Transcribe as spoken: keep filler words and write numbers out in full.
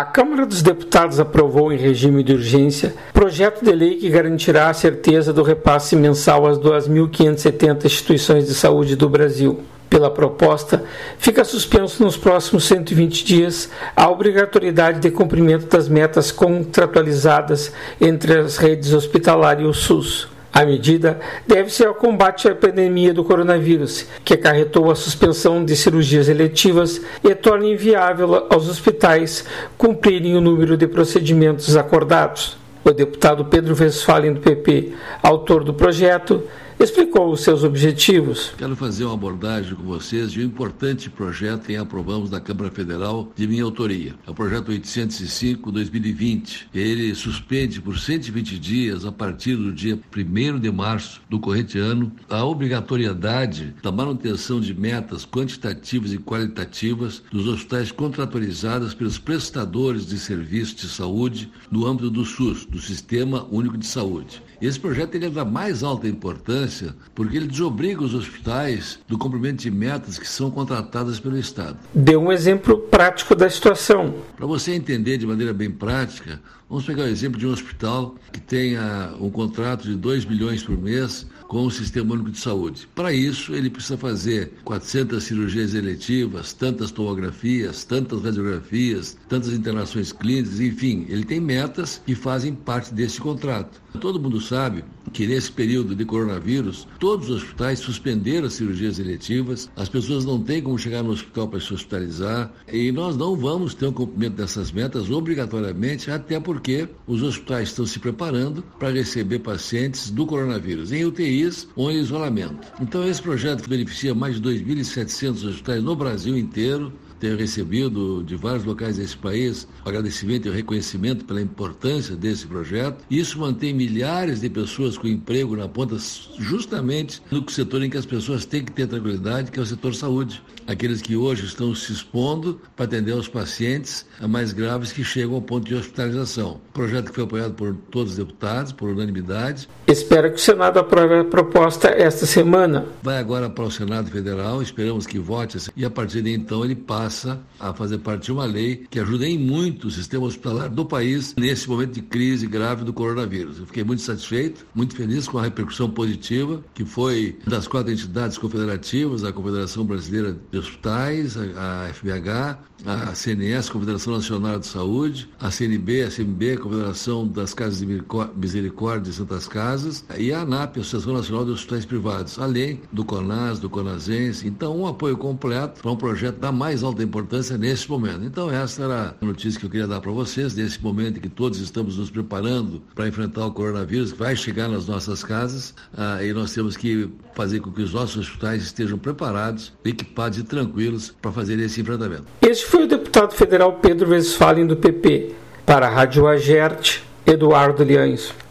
A Câmara dos Deputados aprovou em regime de urgência projeto de lei que garantirá a certeza do repasse mensal às duas mil quinhentas e setenta instituições de saúde do Brasil. Pela proposta, fica suspenso nos próximos cento e vinte dias a obrigatoriedade de cumprimento das metas contratualizadas entre as redes hospitalar e o SUS. A medida deve-se ao combate à pandemia do coronavírus, que acarretou a suspensão de cirurgias eletivas e torna inviável aos hospitais cumprirem o número de procedimentos acordados. O deputado Pedro Westphalen, do P P, autor do projeto, explicou os seus objetivos. Quero fazer uma abordagem com vocês de um importante projeto que aprovamos na Câmara Federal de minha autoria. É o projeto oitocentos e cinco barra dois mil e vinte. Ele suspende por cento e vinte dias, a partir do dia primeiro de março do corrente ano, a obrigatoriedade da manutenção de metas quantitativas e qualitativas dos hospitais contratualizados pelos prestadores de serviços de saúde no âmbito do SUS, do Sistema Único de Saúde. Esse projeto ele é da mais alta importância porque ele desobriga os hospitais do cumprimento de metas que são contratadas pelo Estado. Deu um exemplo prático da situação. Para você entender de maneira bem prática, vamos pegar o exemplo de um hospital que tenha um contrato de dois milhões por mês com o Sistema Único de Saúde. Para isso, ele precisa fazer quatrocentas cirurgias eletivas, tantas tomografias, tantas radiografias, tantas internações clínicas, enfim, ele tem metas que fazem parte desse contrato. Todo mundo sabe que nesse período de coronavírus, todos os hospitais suspenderam as cirurgias eletivas, as pessoas não têm como chegar no hospital para se hospitalizar e nós não vamos ter o cumprimento dessas metas obrigatoriamente, até porque os hospitais estão se preparando para receber pacientes do coronavírus em U T Is ou em isolamento. Então esse projeto beneficia mais de dois mil e setecentos hospitais no Brasil inteiro. Tenho recebido de vários locais desse país o agradecimento e o reconhecimento pela importância desse projeto. Isso mantém milhares de pessoas com emprego na ponta, justamente no setor em que as pessoas têm que ter tranquilidade, que é o setor saúde. Aqueles que hoje estão se expondo para atender aos pacientes mais graves que chegam ao ponto de hospitalização. Projeto que foi apoiado por todos os deputados, por unanimidade. Espero que o Senado aprove a proposta esta semana. Vai agora para o Senado Federal, esperamos que vote e a partir de então ele passa a fazer parte de uma lei que ajuda em muito o sistema hospitalar do país nesse momento de crise grave do coronavírus. Eu fiquei muito satisfeito, muito feliz com a repercussão positiva, que foi das quatro entidades confederativas, a Confederação Brasileira de Hospitais, a F B H, a C N S, Confederação Nacional de Saúde, a C N B, a C M B, a Confederação das Casas de Misericórdia e Santas Casas, e a ANAP, a Associação Nacional de Hospitais Privados, além do CONAS, do CONASENS. Então, um apoio completo para um projeto da mais alta importância nesse momento. Então, essa era a notícia que eu queria dar para vocês, nesse momento em que todos estamos nos preparando para enfrentar o coronavírus, que vai chegar nas nossas casas, ah, e nós temos que fazer com que os nossos hospitais estejam preparados, equipados e tranquilos para fazer esse enfrentamento. Este foi o deputado federal Pedro Westphalen, do P P. Para a Rádio Agerte, Eduardo Liães.